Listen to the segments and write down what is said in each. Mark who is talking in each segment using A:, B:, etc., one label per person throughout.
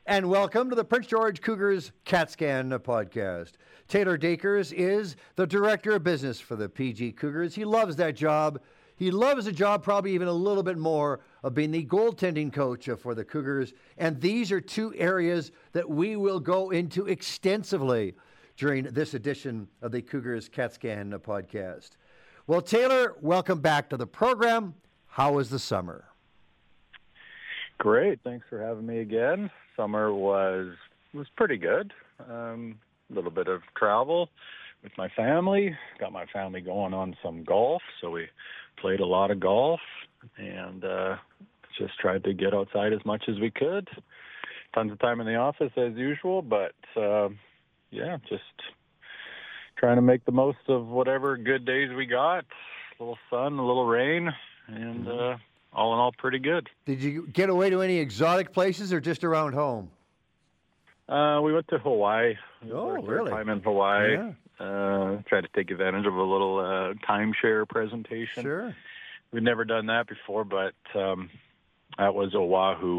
A: And welcome to the Prince George Cougars CAT Scan podcast. Taylor Dakers is the Director of Business for the PG Cougars. He loves that job. He loves the job probably even a little bit more of being the goaltending coach for the Cougars. And these are two areas that we will go into extensively during this edition of the Cougars CAT Scan podcast. Well, Taylor, welcome back to the program. How was the summer?
B: Great. Thanks for having me again. Summer was pretty good. A little bit of travel with my family. Got my family going on some golf, so we played a lot of golf and just tried to get outside as much as we could. Tons of time in the office as usual, but just trying to make the most of whatever good days we got. A little sun, a little rain, and all in all, pretty good.
A: Did you get away to any exotic places or just around home?
B: We went to Hawaii.
A: Oh,
B: Third
A: really?
B: time in Hawaii.
A: Yeah.
B: Tried to take advantage of a little timeshare presentation.
A: Sure.
B: We've never done that before, but that was Oahu.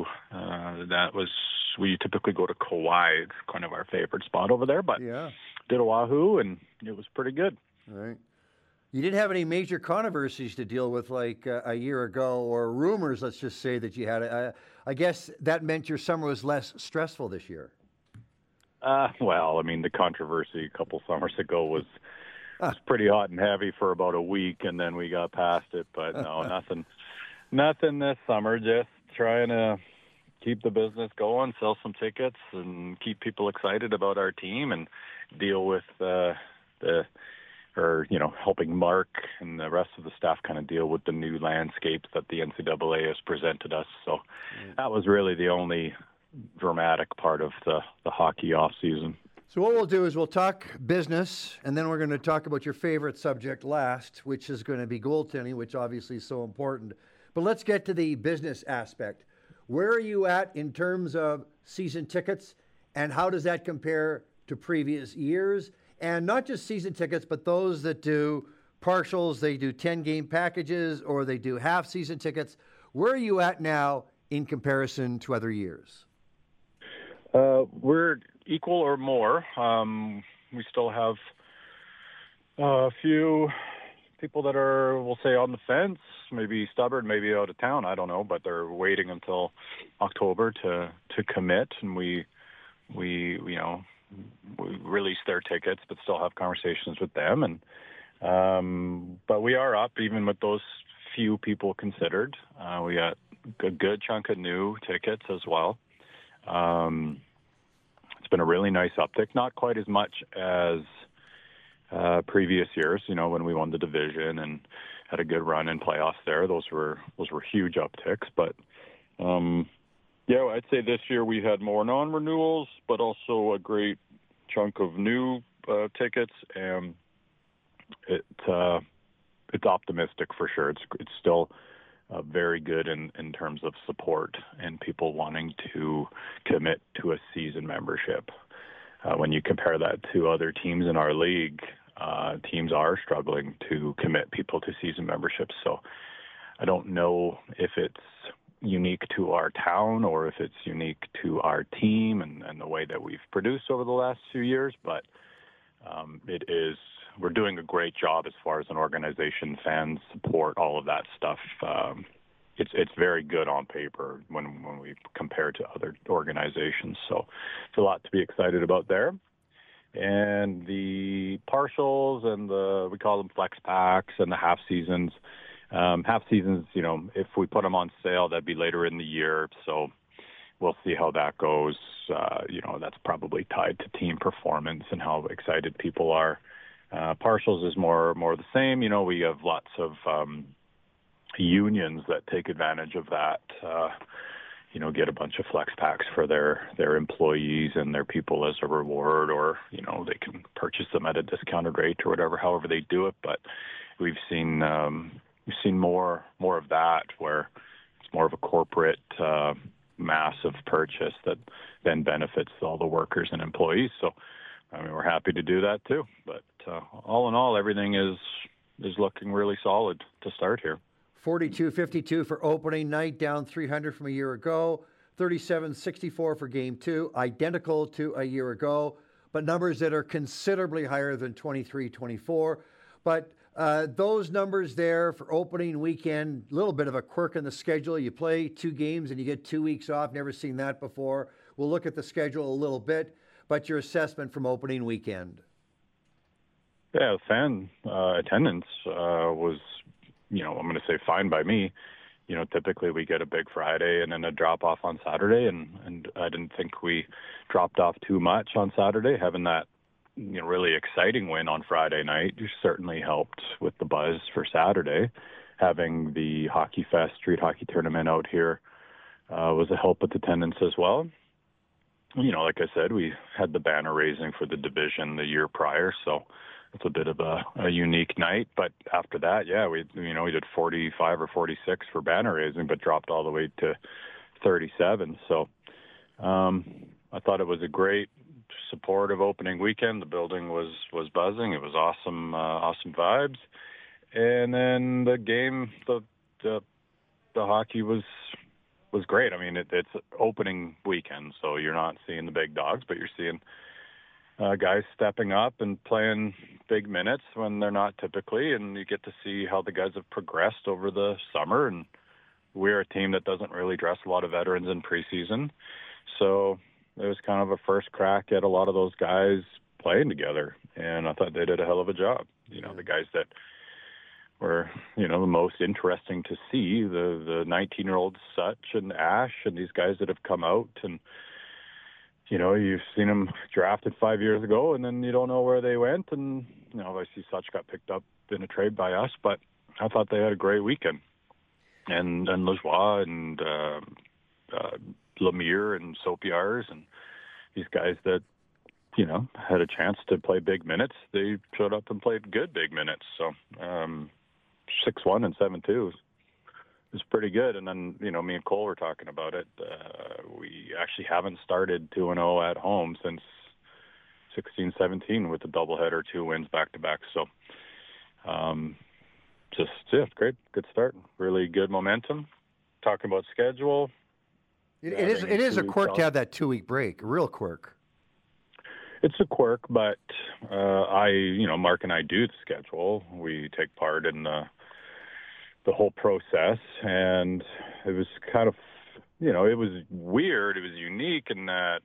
B: We typically go to Kauai. It's kind of our favorite spot over there, but did Oahu, and it was pretty good.
A: Right. You didn't have any major controversies to deal with like a year ago, or rumors, let's just say, that you had. I guess that meant your summer was less stressful this year.
B: The controversy a couple summers ago was pretty hot and heavy for about a week, and then we got past it. But no, nothing this summer. Just trying to keep the business going, sell some tickets, and keep people excited about our team, and deal with helping Mark and the rest of the staff kind of deal with the new landscapes that the NCAA has presented us. So that was really the only dramatic part of the hockey off season.
A: So what we'll do is we'll talk business, and then we're going to talk about your favorite subject last, which is going to be goaltending, which obviously is so important. But let's get to the business aspect. Where are you at in terms of season tickets, and how does that compare to previous years? And not just season tickets, but those that do partials, they do 10-game packages, or they do half-season tickets. Where are you at now in comparison to other years?
B: We're equal or more. We still have a few people that are, we'll say, on the fence, maybe stubborn, maybe out of town, I don't know, but they're waiting until October to commit, and we release their tickets, but still have conversations with them. And but we are up, even with those few people considered. We got a good chunk of new tickets as well. It's been a really nice uptick, not quite as much as previous years. When we won the division and had a good run in playoffs there, those were huge upticks. But I'd say this year we had more non-renewals, but also a great chunk of new tickets, and it's optimistic for sure. It's still very good in terms of support and people wanting to commit to a season membership. When you compare that to other teams in our league, teams are struggling to commit people to season memberships. So I don't know if it's unique to our town or if it's unique to our team and the way that we've produced over the last few years, but we're doing a great job as far as an organization, fans, support, all of that stuff. It's very good on paper when we compare to other organizations. So it's a lot to be excited about there. And the partials and we call them flex packs, and the half seasons. Half seasons, if we put them on sale, that'd be later in the year. So we'll see how that goes. That's probably tied to team performance and how excited people are. Partials is more the same. We have lots of unions that take advantage of that. Get a bunch of flex packs for their employees and their people as a reward, or they can purchase them at a discounted rate or whatever, however they do it. But we've seen more of that, where it's more of a corporate massive purchase that then benefits all the workers and employees. So we're happy to do that too. But all in all, everything is looking really solid to start here.
A: 42-52 for opening night, down 300 from a year ago. 37-64 for game 2, identical to a year ago, but numbers that are considerably higher than 23-24. But those numbers there for opening weekend, a little bit of a quirk in the schedule. You play 2 games and you get 2 weeks off. Never seen that before. We'll look at the schedule a little bit, but your assessment from opening weekend.
B: Yeah, fan attendance was, I'm going to say fine by me. Typically we get a big Friday and then a drop off on Saturday, and I didn't think we dropped off too much on Saturday. Having that really exciting win on Friday night certainly helped with the buzz for Saturday. Having the Hockey Fest Street Hockey Tournament out here was a help with attendance as well. Like I said, we had the banner raising for the division the year prior, so it's a bit of a unique night. But after that, yeah, we did 45 or 46 for banner raising, but dropped all the way to 37. So I thought it was a great, supportive opening weekend. The building was buzzing. It was awesome vibes. And then the game, the hockey was great. I mean, it's opening weekend, so you're not seeing the big dogs, but you're seeing guys stepping up and playing big minutes when they're not typically, and you get to see how the guys have progressed over the summer. And we're a team that doesn't really dress a lot of veterans in preseason, so it was kind of a first crack at a lot of those guys playing together, and I thought they did a hell of a job. The guys that were, the most interesting to see, the 19-year-olds Such and Ash and these guys that have come out, and you've seen them drafted 5 years ago, and then you don't know where they went. And, obviously Such got picked up in a trade by us, but I thought they had a great weekend. And Lajoie and Lemire and Sopiars and these guys that, had a chance to play big minutes, they showed up and played good big minutes. So 6-1 and 7-2 is pretty good. And then, me and Cole were talking about it. We actually haven't started 2-0 at home since 16-17 with a doubleheader, 2 wins back-to-back. So great, good start. Really good momentum. Talking about schedule.
A: It is a quirk to have that 2-week break, a real quirk.
B: It's a quirk, but Mark and I do the schedule. We take part in the whole process, and it was kind of, it was weird. It was unique in that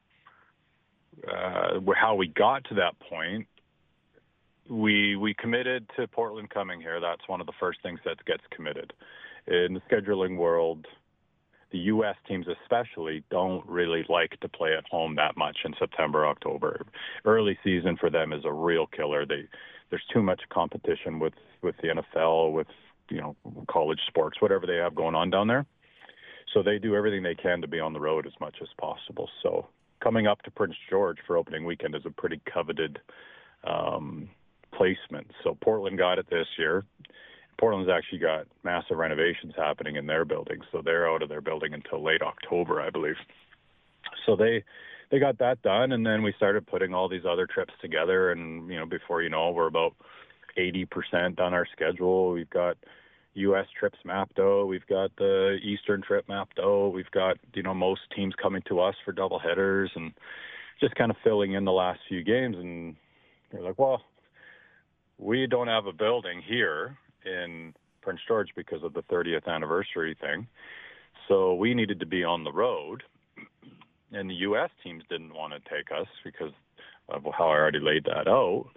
B: how we got to that point. We committed to Portland coming here. That's one of the first things that gets committed. In the scheduling world, the U.S. teams especially don't really like to play at home that much in September, October. Early season for them is a real killer. There's too much competition with the NFL, with college sports, whatever they have going on down there. So they do everything they can to be on the road as much as possible. So coming up to Prince George for opening weekend is a pretty coveted placement. So Portland got it this year. Portland's actually got massive renovations happening in their building, so they're out of their building until late October, I believe. So they got that done, and then we started putting all these other trips together, and before you know, we're about 80% on our schedule. We've got U.S. trips mapped out. We've got the Eastern trip mapped out. We've got most teams coming to us for doubleheaders, and just kind of filling in the last few games. And they're like, well, we don't have a building here in Prince George because of the 30th anniversary thing. So we needed to be on the road, and the U.S. teams didn't want to take us because of how I already laid that out.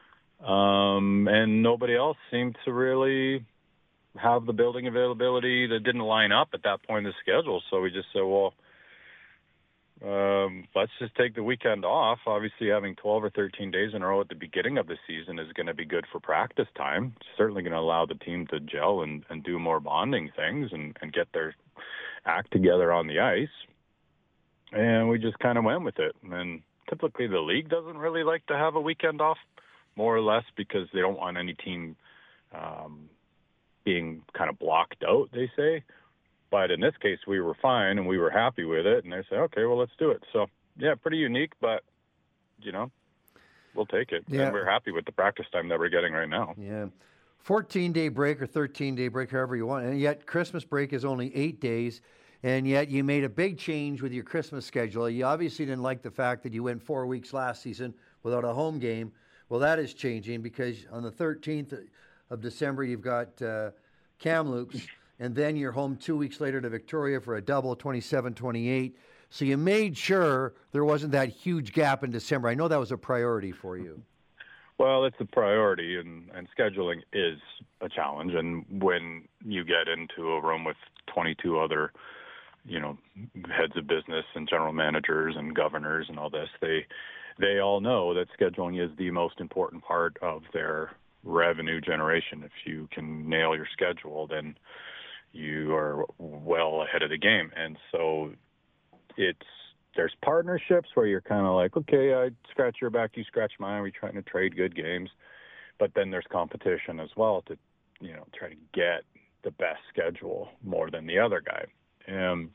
B: And nobody else seemed to really have the building availability that didn't line up at that point in the schedule. So we just said, well, let's just take the weekend off. Obviously, having 12 or 13 days in a row at the beginning of the season is going to be good for practice time. It's certainly going to allow the team to gel and do more bonding things and get their act together on the ice. And we just kind of went with it. And typically the league doesn't really like to have a weekend off, more or less because they don't want any team being kind of blocked out, they say. But in this case, we were fine and we were happy with it. And they said, okay, well, let's do it. So, yeah, pretty unique, but, we'll take it. Yeah. And we're happy with the practice time that we're getting right now.
A: Yeah. 14-day break or 13-day break, however you want. And yet Christmas break is only 8 days. and yet you made a big change with your Christmas schedule. You obviously didn't like the fact that you went 4 weeks last season without a home game. Well, that is changing because on the 13th of December, you've got Kamloops, and then you're home 2 weeks later to Victoria for a double, 27-28. So you made sure there wasn't that huge gap in December. I know that was a priority for you.
B: Well, it's a priority, and scheduling is a challenge. And when you get into a room with 22 other, heads of business and general managers and governors and all this, they all know that scheduling is the most important part of their revenue generation. If you can nail your schedule, then you are well ahead of the game. And so there's partnerships where you're kind of like, okay, I scratch your back, you scratch mine. We're trying to trade good games. But then there's competition as well to, try to get the best schedule more than the other guy. And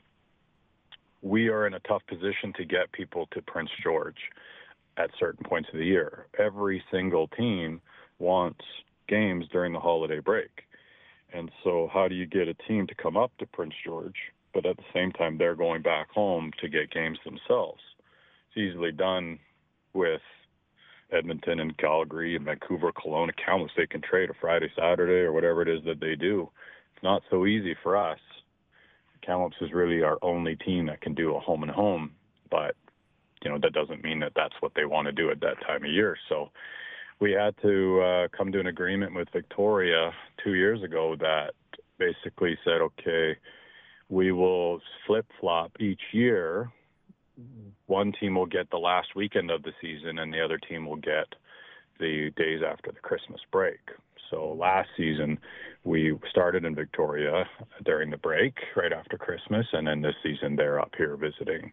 B: we are in a tough position to get people to Prince George at certain points of the year. Every single team wants games during the holiday break. And so how do you get a team to come up to Prince George, but at the same time they're going back home to get games themselves? It's easily done with Edmonton and Calgary and Vancouver, Kelowna, Kamloops. They can trade a Friday, Saturday, or whatever it is that they do. It's not so easy for us. Kamloops is really our only team that can do a home and home, but that doesn't mean that that's what they want to do at that time of year. So we had to come to an agreement with Victoria 2 years ago that basically said, okay, we will flip-flop each year. One team will get the last weekend of the season, and the other team will get the days after the Christmas break. So last season, we started in Victoria during the break, right after Christmas, and then this season they're up here visiting.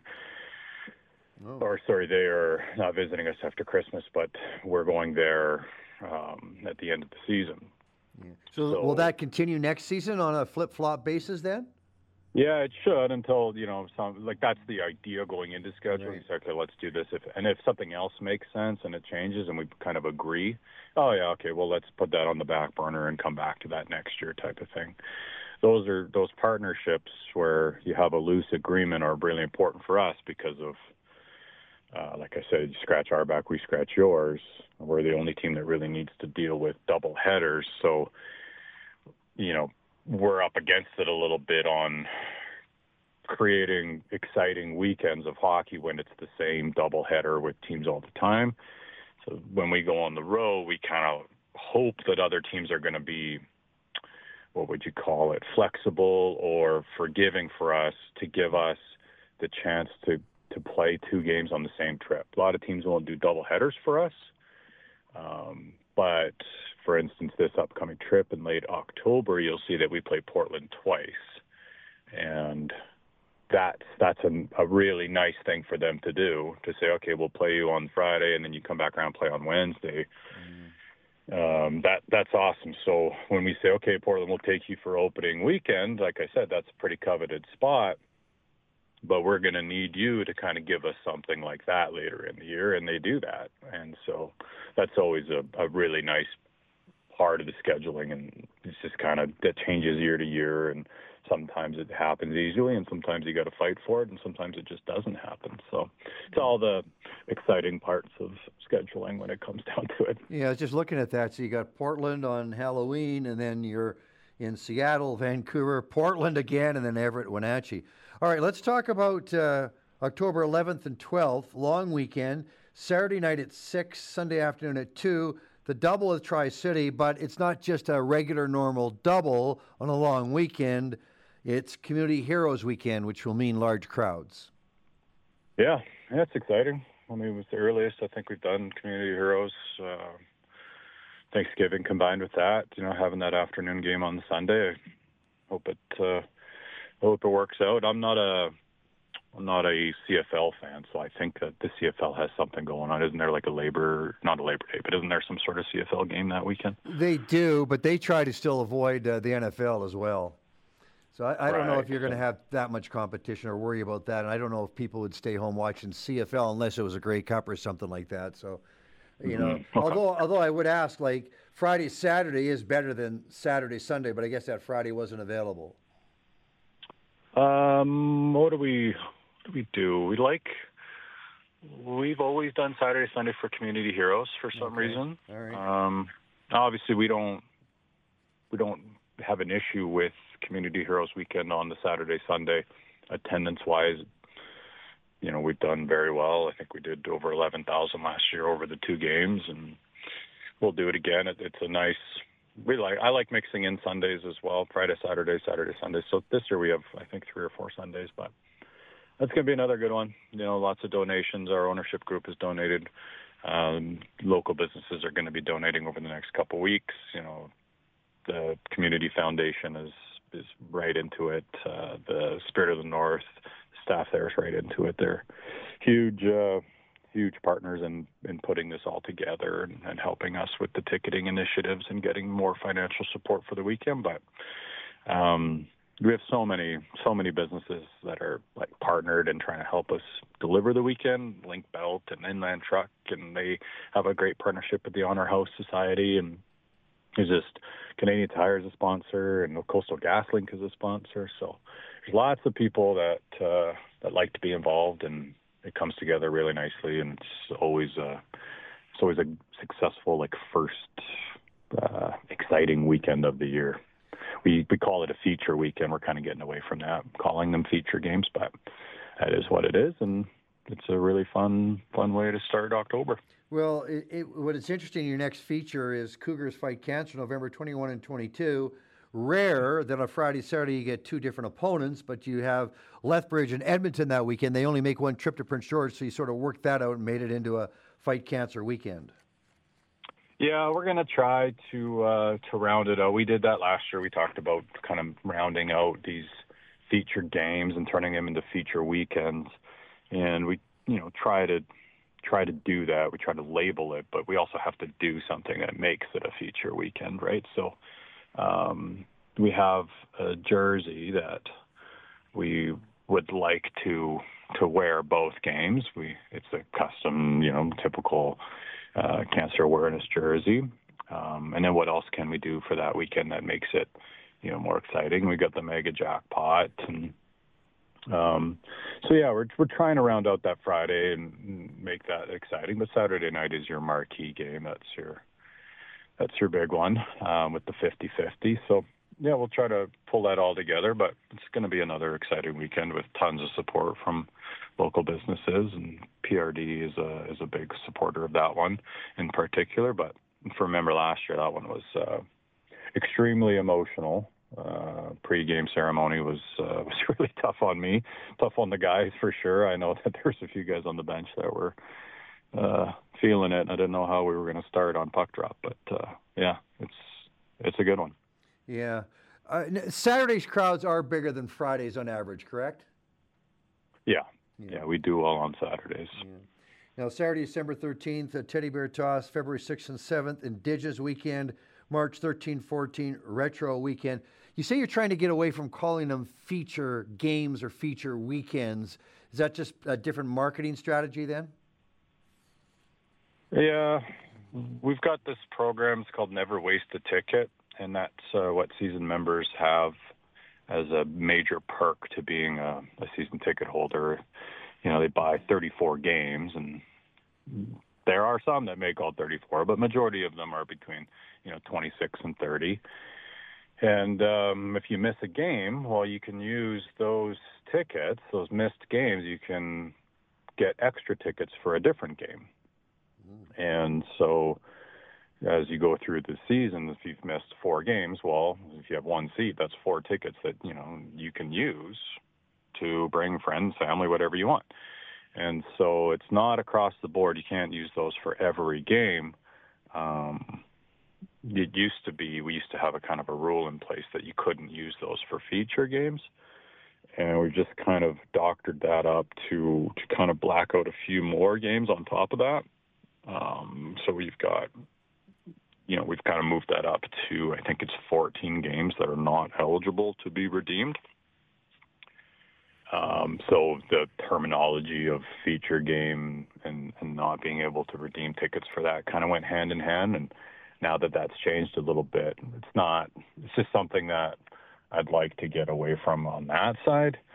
B: Oh. Or, sorry, they are not visiting us after Christmas, but we're going there at the end of the season.
A: Yeah. So will that continue next season on a flip-flop basis then?
B: Yeah, it should until, that's the idea going into scheduling. Right. So, okay, let's do this. If something else makes sense and it changes and we kind of agree, oh, yeah, okay, well, let's put that on the back burner and come back to that next year type of thing. Those partnerships where you have a loose agreement are really important for us because of, like I said, you scratch our back, we scratch yours. We're the only team that really needs to deal with double headers. So, we're up against it a little bit on creating exciting weekends of hockey when it's the same double header with teams all the time. So when we go on the road, we kind of hope that other teams are going to be, what would you call it, flexible or forgiving for us to give us the chance to play 2 games on the same trip. A lot of teams won't do double headers for us. But for instance, this upcoming trip in late October, you'll see that we play Portland twice. And that's a really nice thing for them to do, to say, okay, we'll play you on Friday and then you come back around and play on Wednesday. That's awesome. So when we say, okay, Portland, we'll take you for opening weekend, like I said, that's a pretty coveted spot. But we're going to need you to kind of give us something like that later in the year, and they do that. And so that's always a really nice part of the scheduling, and it's just kind of that changes year to year, and sometimes it happens easily, and sometimes you got to fight for it, and sometimes it just doesn't happen. So it's all the exciting parts of scheduling when it comes down to it.
A: Yeah, I was just looking at that. So you got Portland on Halloween, and then you're in Seattle, Vancouver, Portland again, and then Everett, Wenatchee. All right, let's talk about October 11th and 12th, long weekend, Saturday night at 6, Sunday afternoon at 2, the double with Tri-City, but it's not just a regular, normal double on a long weekend. It's Community Heroes Weekend, which will mean large crowds.
B: Yeah, that's exciting. I mean, it was the earliest I think we've done Community Heroes. Thanksgiving combined with that, having that afternoon game on the Sunday. I hope it works out. I'm not a CFL fan, so I think that the CFL has something going on. Isn't there like not a Labor Day, but isn't there some sort of CFL game that weekend?
A: They do, but they try to still avoid the NFL as well. So I don't know if you're going to have that much competition or worry about that. And I don't know if people would stay home watching CFL unless it was a Grey Cup or something like that. So, okay. although I would ask, like, Friday, Saturday is better than Saturday, Sunday, but I guess that Friday wasn't available.
B: What do we do? We've always done Saturday, Sunday for Community Heroes for some reason.
A: All right.
B: Obviously, we don't have an issue with Community Heroes Weekend on the Saturday, Sunday. Attendance-wise, we've done very well. I think we did over 11,000 last year over the 2 games, and we'll do it again. It's a nice. I like mixing in Sundays as well. Friday, Saturday, Saturday, Sunday. So this year we have, I think, 3 or 4 Sundays, but that's going to be another good one. Lots of donations. Our ownership group has donated. Local businesses are going to be donating over the next couple of weeks. The Community Foundation is right into it. The Spirit of the North staff there is right into it. They're huge partners in putting this all together and helping us with the ticketing initiatives and getting more financial support for the weekend. But we have so many businesses that are like partnered and trying to help us deliver the weekend. Link Belt and Inland Truck, and they have a great partnership with the Honor House Society, and it's just Canadian Tire is a sponsor, and Coastal GasLink is a sponsor. So there's lots of people that like to be involved, and it comes together really nicely, and it's always a successful first exciting weekend of the year. We call it a feature weekend. We're kind of getting away from that, calling them feature games, but that is what it is, and it's a really fun way to start October.
A: Well, what is interesting, your next feature is Cougars Fight Cancer, November 21 and 22. Rare that on Friday, Saturday you get 2 different opponents, but you have Lethbridge and Edmonton that weekend. They only make one trip to Prince George, so you sort of worked that out and made it into a Fight Cancer weekend.
B: Yeah, we're going to try to round it out. We did that last year. We talked about kind of rounding out these featured games and turning them into feature weekends, and we try to do that. We try to label it, but we also have to do something that makes it a feature weekend, right? So we have a jersey that we would like to wear both games. It's a custom, typical cancer awareness jersey. And then what else can we do for that weekend that makes it, more exciting? We got the mega jackpot, and so yeah, we're trying to round out that Friday and make that exciting. But Saturday night is your marquee game. That's your big one with the 50-50. So yeah, we'll try to pull that all together. But it's going to be another exciting weekend with tons of support from local businesses, and PRD is a big supporter of that one in particular. But remember last year, that one was extremely emotional. Pre-game ceremony was really tough on me, tough on the guys for sure. I know that there's a few guys on the bench that were feeling it, and I didn't know how we were going to start on puck drop. But yeah, it's a good one.
A: Yeah, Saturday's crowds are bigger than Fridays on average, correct?
B: Yeah, we do well on Saturdays.
A: Yeah. Now, Saturday, December 13th, Teddy Bear Toss, February 6th and 7th, Indigenous Weekend, March 13, 14, Retro Weekend. You say you're trying to get away from calling them feature games or feature weekends. Is that just a different marketing strategy then?
B: Yeah, we've got this program. It's called Never Waste a Ticket, and that's what season members have as a major perk to being a season ticket holder. They buy 34 games, and there are some that make all 34, but majority of them are between 26 and 30. And if you miss a game, well, you can use those tickets, those missed games, you can get extra tickets for a different game. And so as you go through the season, if you've missed 4 games, well, if you have 1 seat, that's 4 tickets that, you can use to bring friends, family, whatever you want. And so it's not across the board. You can't use those for every game. It used to be, we used to have a kind of a rule in place that you couldn't use those for feature games. And we've just kind of doctored that up to kind of black out a few more games on top of that. So we've got, we've kind of moved that up to, I think it's 14 games that are not eligible to be redeemed. So the terminology of feature game and not being able to redeem tickets for that kind of went hand in hand. And now that that's changed a little bit, it's just something that I'd like to get away from on that side.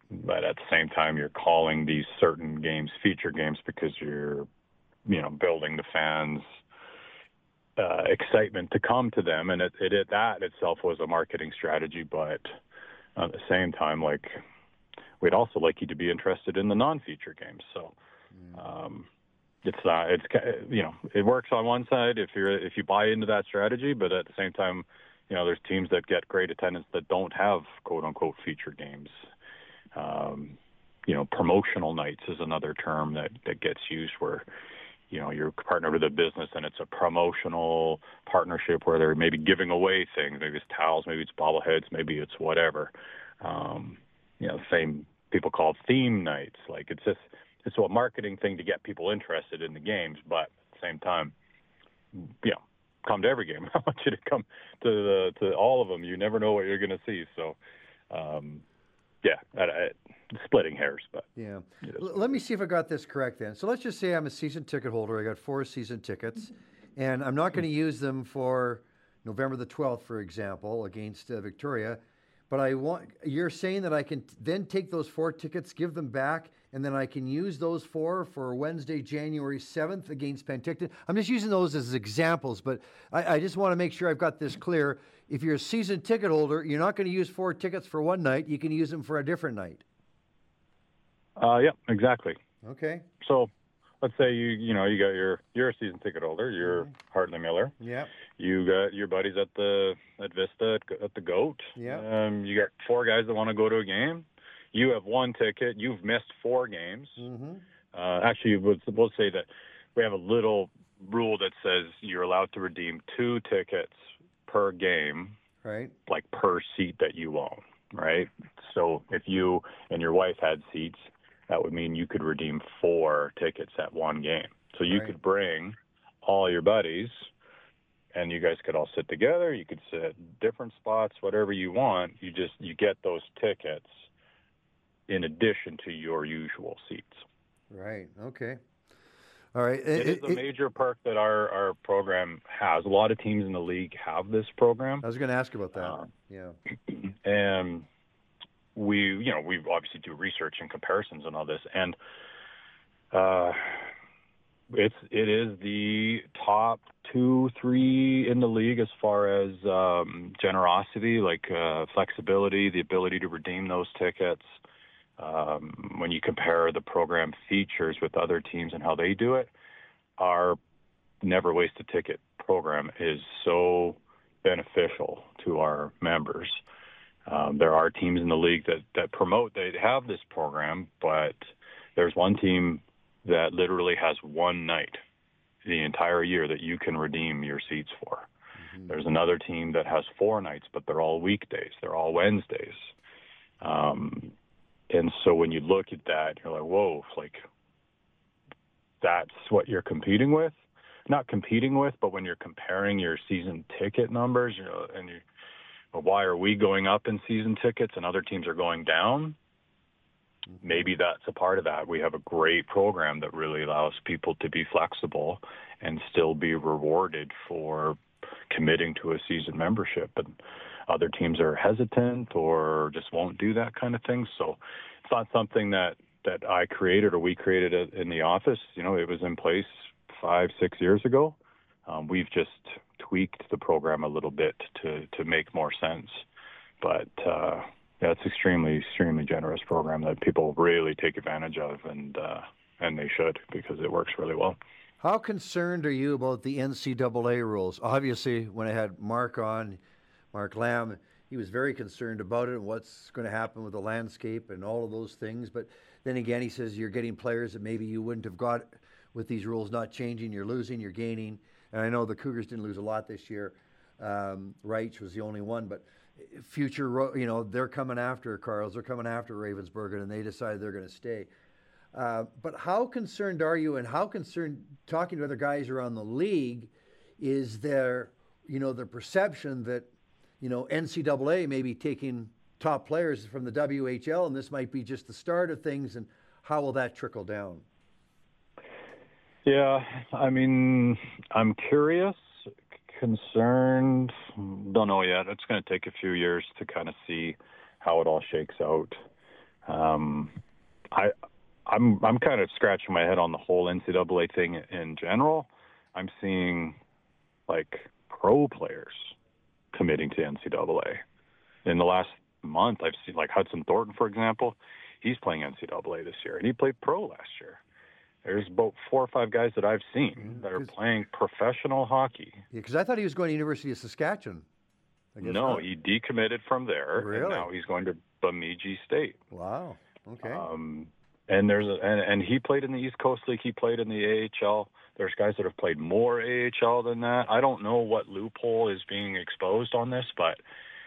B: but at the same time, you're calling these certain games feature games because you're, building the fans' excitement to come to them, and that itself was a marketing strategy. But at the same time, like, we'd also like you to be interested in the non-feature games. So it works on one side if you buy into that strategy, but at the same time, there's teams that get great attendance that don't have quote unquote feature games. Promotional nights is another term that gets used where, you're partnered with a business and it's a promotional partnership where they're maybe giving away things. Maybe it's towels, maybe it's bobbleheads, maybe it's whatever. Same people call it theme nights. Like, it's a marketing thing to get people interested in the games, but at the same time, come to every game. I want you to come to all of them. You never know what you're going to see. So, splitting hairs, but
A: yeah. Let me see if I got this correct then. So let's just say I'm a season ticket holder. I got 4 season tickets, and I'm not going to use them for November the 12th, for example, against Victoria. But you're saying that I can then take those 4 tickets, give them back, and then I can use those 4 for Wednesday, January 7th against Penticton. I'm just using those as examples, but I just want to make sure I've got this clear. If you're a season ticket holder, you're not going to use 4 tickets for one night. You can use them for a different night.
B: Yeah, exactly.
A: Okay.
B: So let's say you're a season ticket holder. You're Hartley Miller.
A: Yeah.
B: You got your buddies at Vista at the Goat.
A: Yeah.
B: You got 4 guys that want to go to a game. You have 1 ticket. You've missed 4 games.
A: Mm-hmm.
B: Actually, we'll say that we have a little rule that says you're allowed to redeem 2 tickets per game,
A: right?
B: Like per seat that you own, right? So if you and your wife had seats, that would mean you could redeem 4 tickets at one game. So you could bring all your buddies, and you guys could all sit together. You could sit different spots, whatever you want. You get those tickets in addition to your usual seats.
A: Right. Okay. All right.
B: It is a major perk that our program has. A lot of teams in the league have this program.
A: I was going to ask about that. Yeah.
B: And we obviously do research and comparisons and all this, and it is the top 2-3 in the league as far as generosity, like flexibility, the ability to redeem those tickets. When you compare the program features with other teams and how they do it, our Never Waste a Ticket program is so beneficial to our members. There are teams in the league that promote, they have this program, but there's one team that literally has one night the entire year that you can redeem your seats for. Mm-hmm. There's another team that has 4 nights, but they're all weekdays. They're all Wednesdays. And so when you look at that, you're like, whoa, like, that's what you're competing with? Not competing with, but when you're comparing your season ticket numbers, well, why are we going up in season tickets and other teams are going down? Maybe that's a part of that. We have a great program that really allows people to be flexible and still be rewarded for committing to a season membership. And other teams are hesitant or just won't do that kind of thing. So it's not something that I created or we created in the office. It was in place 5-6 years ago. We've just tweaked the program a little bit to make more sense. But it's extremely, extremely generous program that people really take advantage of, and they should, because it works really well.
A: How concerned are you about the NCAA rules? Obviously, when I had Mark Lamb, he was very concerned about it and what's going to happen with the landscape and all of those things. But then again, he says you're getting players that maybe you wouldn't have got with these rules not changing. You're losing, you're gaining. And I know the Cougars didn't lose a lot this year. Reich was the only one, but future, they're coming after Carls, they're coming after Ravensburger, and they decided they're going to stay. But how concerned are you, and how concerned, talking to other guys around the league, is there, the perception that, NCAA may be taking top players from the WHL, and this might be just the start of things, and how will that trickle down?
B: Yeah, I mean, I'm curious, concerned, don't know yet. It's going to take a few years to kind of see how it all shakes out. I I'm kind of scratching my head on the whole NCAA thing in general. I'm seeing like pro players committing to NCAA. In the last month, I've seen like Hudson Thornton, for example. He's playing NCAA this year, and he played pro last year. There's about 4 or 5 guys that I've seen that are playing professional hockey.
A: Yeah, because I thought he was going to University of Saskatchewan.
B: No, he decommitted from there,
A: really?
B: And now he's going to Bemidji State.
A: Wow. Okay.
B: And he played in the East Coast League. He played in the AHL. There's guys that have played more AHL than that. I don't know what loophole is being exposed on this, but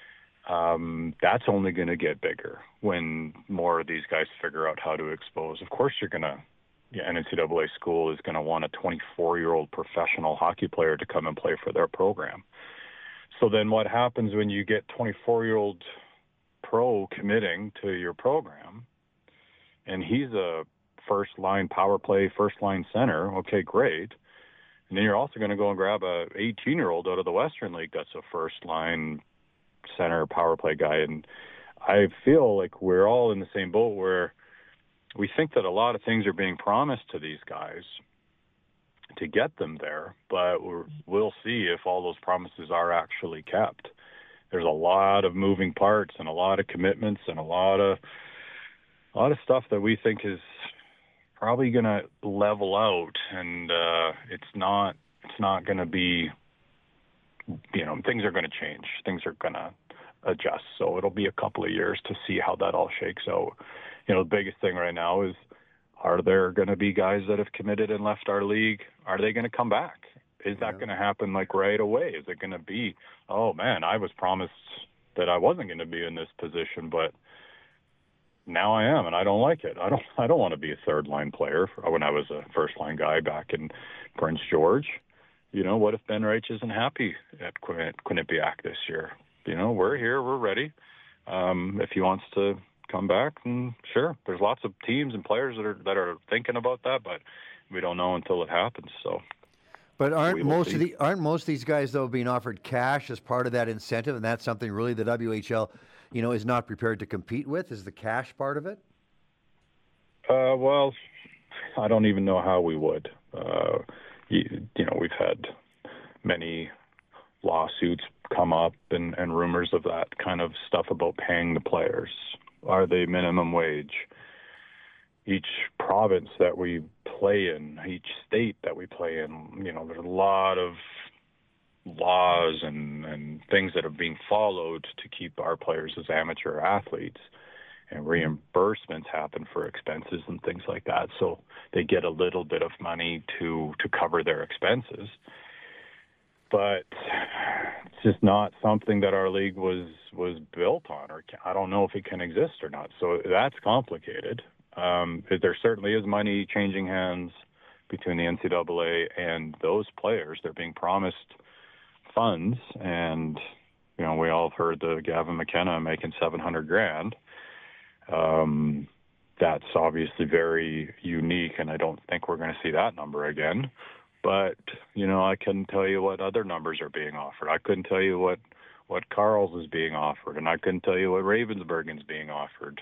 B: that's only going to get bigger when more of these guys figure out how to expose. Of course, an NCAA school is going to want a 24-year-old professional hockey player to come and play for their program. So then what happens when you get 24-year-old pro committing to your program, and he's a first-line power play, first-line center? Okay, great. And then you're also going to go and grab a 18-year-old out of the Western League that's a first-line center power play guy. And I feel like we're all in the same boat where we think that a lot of things are being promised to these guys to get them there, but we'll see if all those promises are actually kept. There's a lot of moving parts and a lot of commitments and a lot of stuff that we think is probably going to level out, and it's not going to be, things are going to change. Things are going to adjust. So it'll be a couple of years to see how that all shakes out. The biggest thing right now is, are there going to be guys that have committed and left our league? Are they going to come back? Is that going to happen like right away? Is it going to be, oh man, I was promised that I wasn't going to be in this position, but now I am, and I don't like it. I don't want to be a third line player when I was a first line guy back in Prince George. What if Ben Reich isn't happy at Quinnipiac this year? We're here, we're ready. If he wants to come back, and sure, there's lots of teams and players that are thinking about that, but we don't know until it happens. So,
A: but aren't most of these guys though being offered cash as part of that incentive, and that's something really the WHL, is not prepared to compete with? Is the cash part of it?
B: Well, I don't even know how we would. We've had many lawsuits come up and rumors of that kind of stuff about paying the players. Are they minimum wage? Each province that we play in, each state that we play in, there's a lot of laws and things that are being followed to keep our players as amateur athletes, and reimbursements happen for expenses and things like that. So they get a little bit of money to cover their expenses. But it's just not something that our league was built on, or I don't know if it can exist or not. So that's complicated. There certainly is money changing hands between the NCAA and those players. They're being promised funds, and we all have heard the Gavin McKenna making $700,000. That's obviously very unique, and I don't think we're going to see that number again. But, I couldn't tell you what other numbers are being offered. I couldn't tell you what Carl's is being offered, and I couldn't tell you what Ravensburgen's being offered.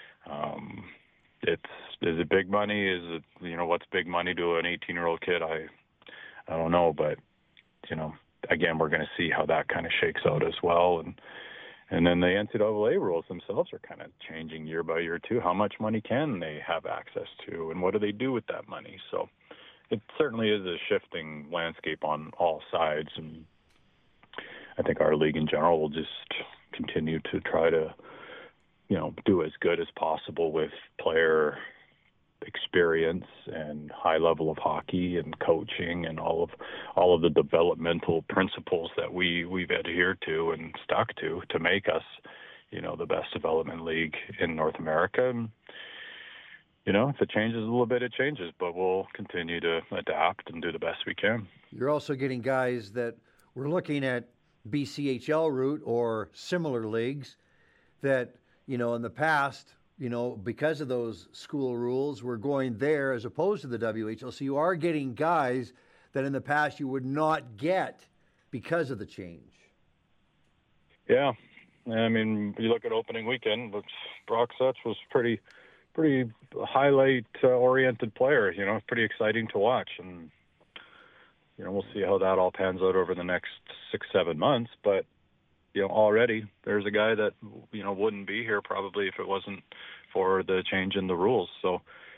B: Is it big money? Is it, what's big money to an 18-year-old kid? I don't know, but, again, we're going to see how that kind of shakes out as well. And then the NCAA rules themselves are kind of changing year by year, too. How much money can they have access to, and what do they do with that money? So it certainly is a shifting landscape on all sides, and I think our league in general will just continue to try to, do as good as possible with player experience and high level of hockey and coaching and all of the developmental principles that we've adhered to and stuck to make us, the best development league in North America. And, if it changes a little bit, it changes, but we'll continue to adapt and do the best we can.
A: You're also getting guys that were looking at BCHL route or similar leagues that, in the past, because of those school rules, we're going there as opposed to the WHL. So you are getting guys that in the past you would not get because of the change.
B: Yeah. I mean, you look at opening weekend, but Brock Such was pretty highlight oriented player. You know, pretty exciting to watch, and you know, we'll see how that all pans out over the next 6-7 months. But you know, already there's a guy that you know wouldn't be here probably if it wasn't for the change in the rules. So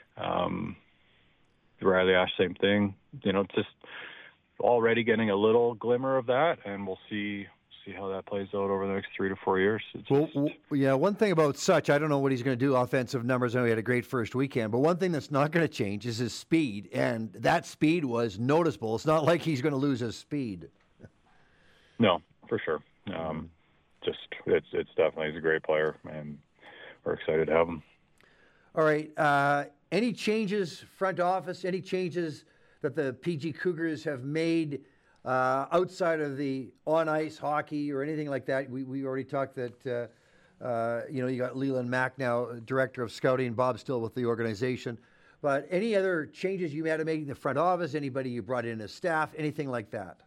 B: Riley Ash, same thing. You know, just already getting a little glimmer of that, and we'll see how that plays out over the next 3 to 4 years.
A: Yeah, one thing about Such, I don't know what he's going to do offensive numbers. I know he had a great first weekend, but one thing that's not going to change is his speed, and that speed was noticeable. It's not like he's going to lose his speed.
B: No, for sure. Just it's definitely, he's a great player, and we're excited to have him.
A: All right. Any changes, front office, any changes that the PG Cougars have made outside of the on-ice hockey or anything like that? We already talked that, you know, you got Leland Mack now, director of scouting, Bob still with the organization. But any other changes you had to make in the front office, anybody you brought in as staff, anything like that?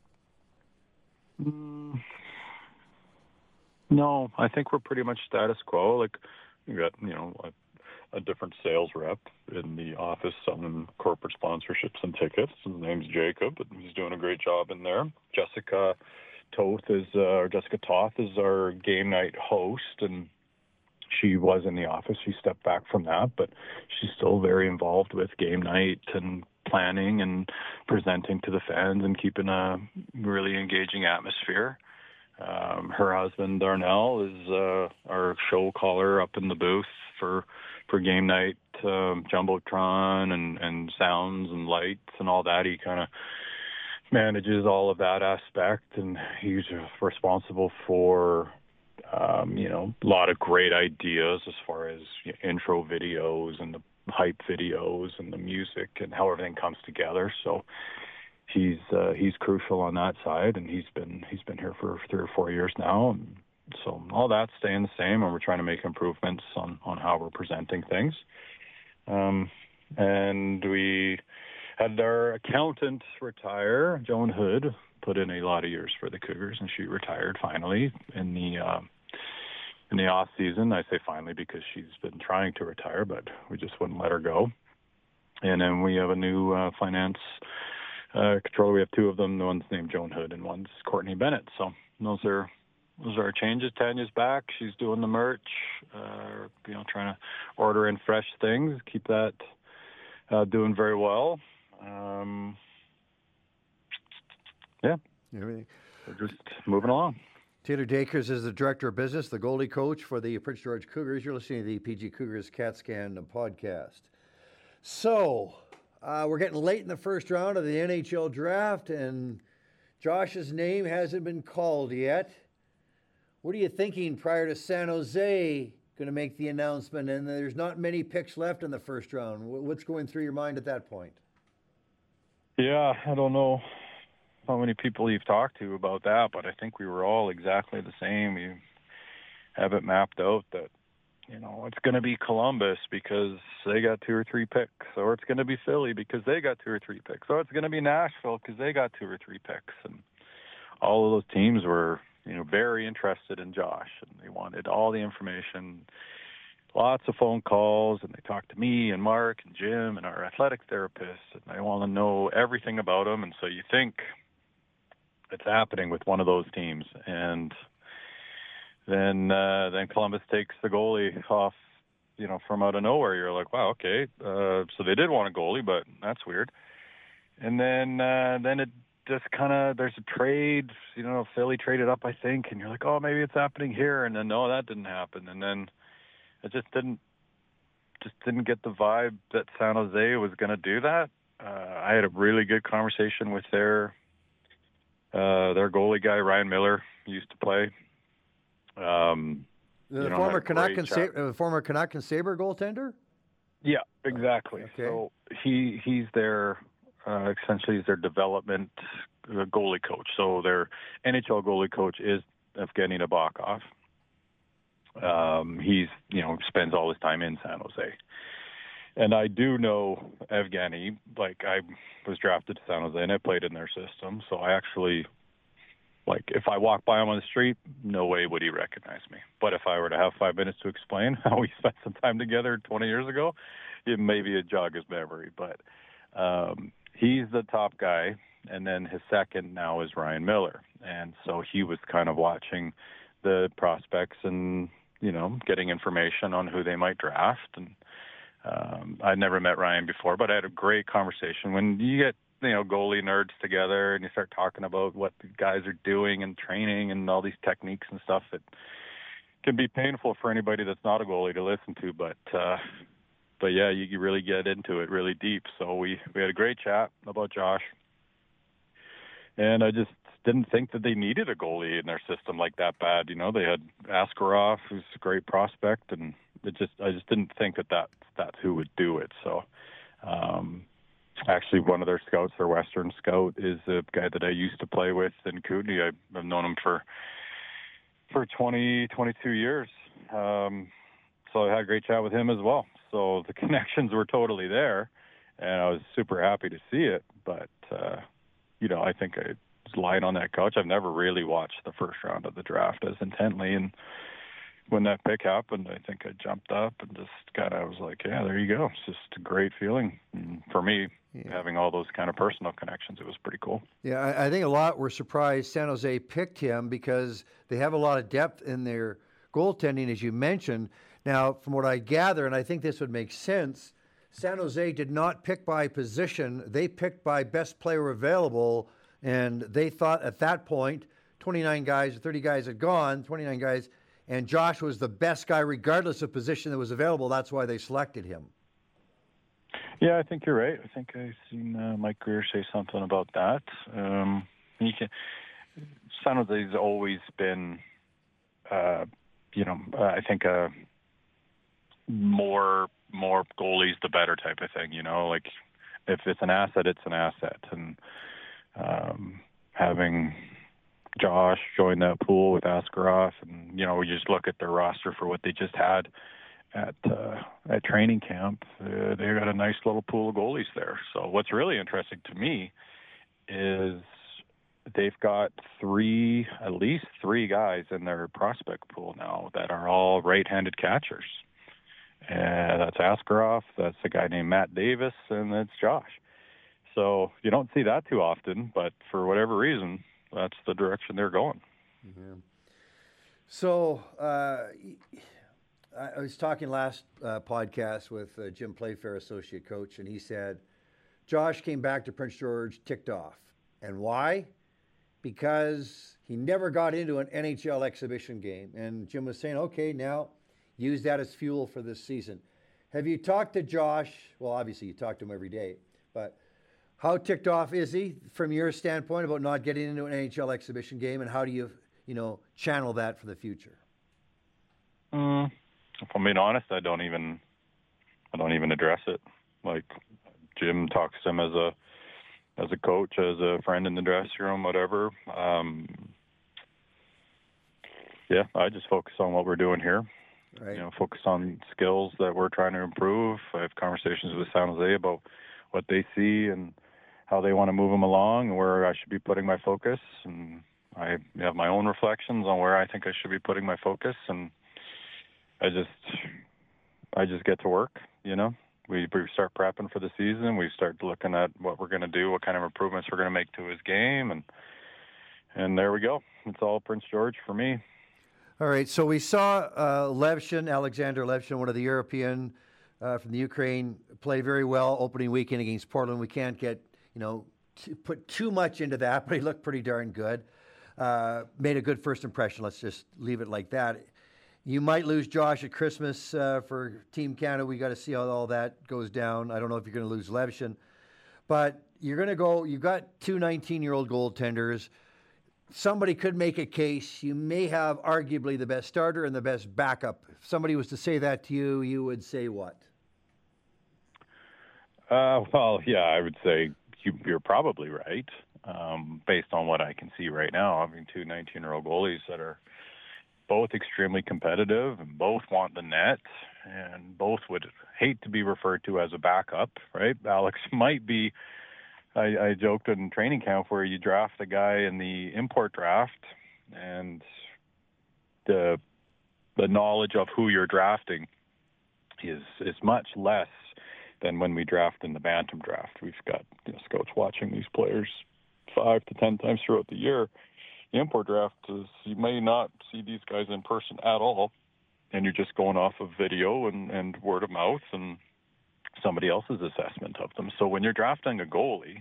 B: No, I think we're pretty much status quo. Like, you got, you know, a different sales rep in the office selling corporate sponsorships and tickets. His name's Jacob, and he's doing a great job in there. Jessica Toth is our game night host, and she was in the office. She stepped back from that, but she's still very involved with game night and planning and presenting to the fans and keeping a really engaging atmosphere. Her husband Darnell is our show caller up in the booth for game night, jumbotron and sounds and lights and all that. He kind of manages all of that aspect, and he's responsible for you know, a lot of great ideas as far as intro videos and the hype videos and the music and how everything comes together. So he's crucial on that side, and he's been here for 3 or 4 years now, and so all that's staying the same, and we're trying to make improvements on how we're presenting things. And we had our accountant retire, Joan Hood, put in a lot of years for the Cougars, and she retired finally in the off season. I say finally because she's been trying to retire, but we just wouldn't let her go. And then we have a new finance controller. We have 2 of them. One's named Joan Hood, and one's Courtney Bennett. So those are our changes. Tanya's back. She's doing the merch, you know, trying to order in fresh things, keep that doing very well. Yeah. We're just moving along.
A: Taylor Dakers is the Director of Business, the goalie coach for the Prince George Cougars. You're listening to the PG Cougars CAT Scan podcast. So, we're getting late in the first round of the NHL draft, and Josh's name hasn't been called yet. What are you thinking prior to San Jose going to make the announcement? And there's not many picks left in the first round. What's going through your mind at that point?
B: Yeah, I don't know how many people you've talked to about that, but I think we were all exactly the same. We have it mapped out that, you know, it's going to be Columbus because they got 2 or 3 picks, or it's going to be Philly because they got 2 or 3 picks, or it's going to be Nashville because they got 2 or 3 picks. And all of those teams were, you know, very interested in Josh, and they wanted all the information, lots of phone calls, and they talked to me and Mark and Jim and our athletic therapist, and they want to know everything about him. And so you think it's happening with one of those teams, and then Columbus takes the goalie off, you know, from out of nowhere. You're like, wow, okay, so they did want a goalie, but that's weird. And then it just kind of, there's a trade, you know, Philly traded up, I think, and you're like, oh, maybe it's happening here, and then no, that didn't happen, and then it just didn't get the vibe that San Jose was going to do that. I had a really good conversation with their goalie guy, Ryan Miller, used to play.
A: The former Canuck and Sabre goaltender?
B: Yeah, exactly.
A: Okay.
B: So he's their essentially he's their development goalie coach. So their NHL goalie coach is Evgeny Nabokov. He's, you know, spends all his time in San Jose. And I do know Evgeny. Like, I was drafted to San Jose and I played in their system. So I actually Like, if I walk by him on the street, no way would he recognize me. But if I were to have 5 minutes to explain how we spent some time together 20 years ago, it maybe it'd jog his memory. But he's the top guy, and then his second now is Ryan Miller. And so he was kind of watching the prospects and, getting information on who they might draft. And I'd never met Ryan before, but I had a great conversation. When you get goalie nerds together and you start talking about what the guys are doing and training and all these techniques and stuff, it can be painful for anybody that's not a goalie to listen to, but yeah, you really get into it really deep. So we had a great chat about Josh, and I just didn't think that they needed a goalie in their system like that bad. They had Askarov, who's a great prospect, and I just didn't think that's who would do it. So actually, one of their scouts, their Western scout, is a guy that I used to play with in Kootenay. I've known him for 20, 22 years. So I had a great chat with him as well. So the connections were totally there, and I was super happy to see it. But, I think I was lying on that couch. I've never really watched the first round of the draft as intently, and when that pick happened, I think I jumped up and just I was like, yeah, there you go. It's just a great feeling. And for me, having all those kind of personal connections, it was pretty cool.
A: Yeah, I think a lot were surprised San Jose picked him because they have a lot of depth in their goaltending, as you mentioned. Now, from what I gather, and I think this would make sense, San Jose did not pick by position. They picked by best player available, and they thought at that point, 29 guys, 30 guys had gone, 29 guys, and Josh was the best guy regardless of position that was available. That's why they selected him.
B: Yeah, I think you're right. I think I've seen Mike Greer say something about that. San Jose's always been, I think more goalies the better type of thing. Like if it's an asset, it's an asset, and having Josh join that pool with Askarov, and we just look at their roster for what they just had at training camp. They got a nice little pool of goalies there. So what's really interesting to me is they've got at least three guys in their prospect pool now that are all right-handed catchers. And that's Askarov, that's a guy named Matt Davis, and that's Josh. So you don't see that too often, but for whatever reason, that's the direction they're going.
A: Yeah. So I was talking last podcast with Jim Playfair, associate coach, and he said Josh came back to Prince George ticked off. And why? Because he never got into an NHL exhibition game. And Jim was saying, okay, now use that as fuel for this season. Have you talked to Josh? Well, obviously you talk to him every day, but how ticked off is he from your standpoint about not getting into an NHL exhibition game, and how do you, channel that for the future?
B: If I'm being honest, I don't even address it. Like, Jim talks to him as a coach, as a friend in the dressing room, whatever. I just focus on what we're doing here.
A: Right.
B: Focus on skills that we're trying to improve. I have conversations with San Jose about what they see and how they want to move them along and where I should be putting my focus. And I have my own reflections on where I think I should be putting my focus. And I just get to work, We start prepping for the season. We start looking at what we're going to do, what kind of improvements we're going to make to his game. And there we go. It's all Prince George for me.
A: All right, so we saw Alexander Levshin, one of the European from the Ukraine, play very well opening weekend against Portland. We can't get, put too much into that, but he looked pretty darn good. Made a good first impression. Let's just leave it like that. You might lose Josh at Christmas for Team Canada. We got to see how all that goes down. I don't know if you're going to lose Levshin, but you're going to go. You've got two 19-year-old goaltenders. Somebody could make a case. You may have arguably the best starter and the best backup. If somebody was to say that to you, you would say what?
B: I would say you're probably right, based on what I can see right now. I mean, two 19-year-old goalies that are both extremely competitive and both want the net and both would hate to be referred to as a backup, right? Alex might be I joked in training camp where you draft a guy in the import draft, and the knowledge of who you're drafting is much less than when we draft in the bantam draft. We've got scouts watching these players 5 to 10 times throughout the year. The import draft is you may not see these guys in person at all, and you're just going off of video and word of mouth and somebody else's assessment of them. So when you're drafting a goalie,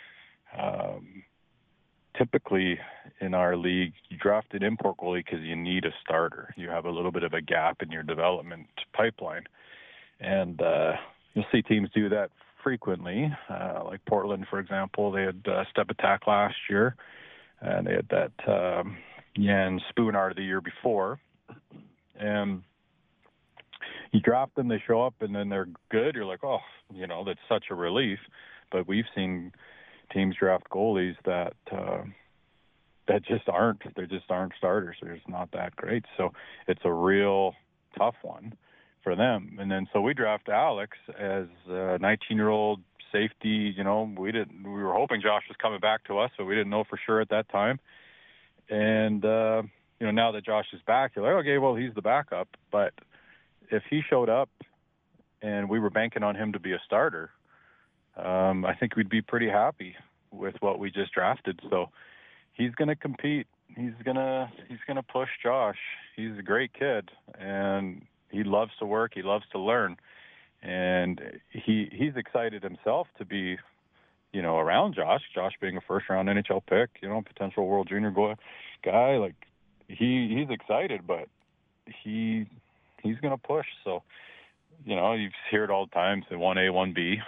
B: typically in our league, you draft an import goalie because you need a starter. You have a little bit of a gap in your development pipeline. And you'll see teams do that frequently. Like Portland, for example, they had Step Attack last year, and they had that Jan Spoonar the year before. And you draft them, they show up, and then they're good. You're like, oh, that's such a relief. But we've seen teams draft goalies that just aren't starters. They're just not that great. So it's a real tough one for them. And then so we draft Alex as a 19-year-old safety. We were hoping Josh was coming back to us, so we didn't know for sure at that time. And now that Josh is back, you're like, okay, well, he's the backup. But if he showed up and we were banking on him to be a starter, I think we'd be pretty happy with what we just drafted. So he's going to compete. He's going to push Josh. He's a great kid, and he loves to work. He loves to learn, and he's excited himself to be, around Josh. Josh being a first-round NHL pick, potential World Junior guy. Like he's excited, but he's going to push. So you hear it all the time. Say 1A, 1B.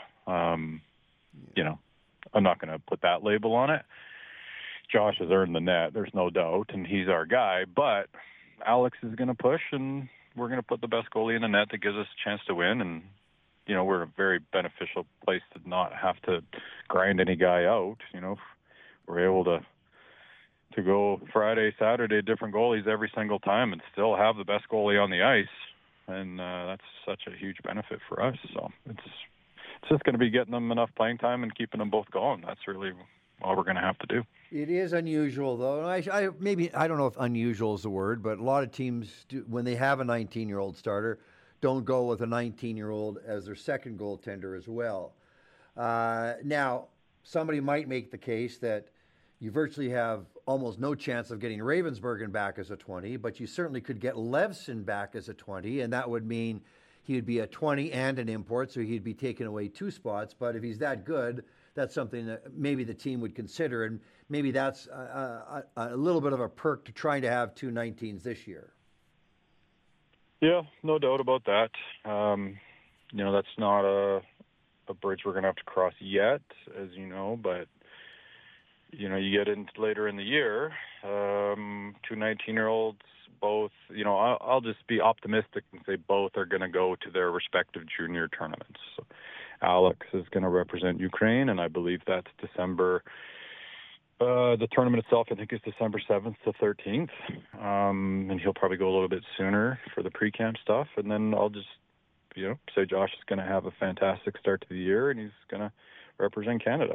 B: I'm not going to put that label on it. Josh has earned the net, there's no doubt, and he's our guy. But Alex is going to push, and we're going to put the best goalie in the net that gives us a chance to win. And we're in a very beneficial place to not have to grind any guy out. We're able to go Friday, Saturday, different goalies every single time, and still have the best goalie on the ice. And that's such a huge benefit for us. So it's just going to be getting them enough playing time and keeping them both going. That's really all we're going to have to do.
A: It is unusual, though. I don't know if unusual is the word, but a lot of teams, when they have a 19-year-old starter, don't go with a 19-year-old as their second goaltender as well. Now, somebody might make the case that you virtually have almost no chance of getting Ravensburgen back as a 20, but you certainly could get Levson back as a 20, and that would mean he would be a 20 and an import, so he'd be taking away 2 spots. But if he's that good, that's something that maybe the team would consider, and maybe that's a little bit of a perk to trying to have 2 19s this year.
B: Yeah, no doubt about that. That's not a bridge we're going to have to cross yet, as you know, but you get into later in the year, 2 19-year-olds, both, I'll just be optimistic and say both are going to go to their respective junior tournaments. So Alex is going to represent Ukraine, and I believe that's December. The tournament itself, I think, is December 7th to 13th, and he'll probably go a little bit sooner for the pre-camp stuff. And then I'll just, say Josh is going to have a fantastic start to the year, and he's going to represent Canada.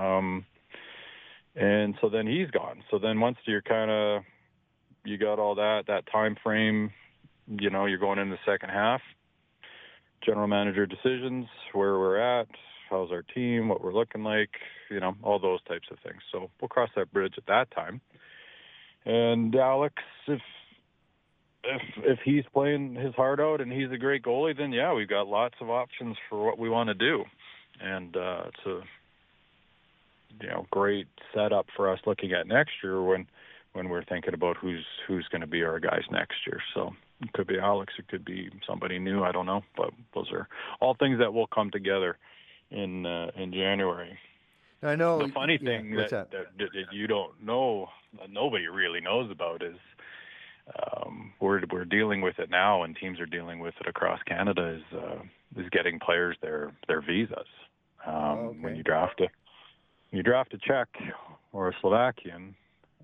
B: And so then he's gone. So then once you got all that time frame, you're going into the second half, general manager decisions, where we're at, how's our team, what we're looking like, all those types of things. So we'll cross that bridge at that time. And Alex, if he's playing his heart out and he's a great goalie, then yeah, we've got lots of options for what we want to do. And it's a great setup for us looking at next year when we're thinking about who's going to be our guys next year. So it could be Alex, it could be somebody new, I don't know, but those are all things that will come together in January.
A: I know
B: the funny thing that you don't know, that nobody really knows about, is we're dealing with it now, and teams are dealing with it across Canada. Is getting players their visas.
A: Okay.
B: When you draft a Czech or a Slovakian,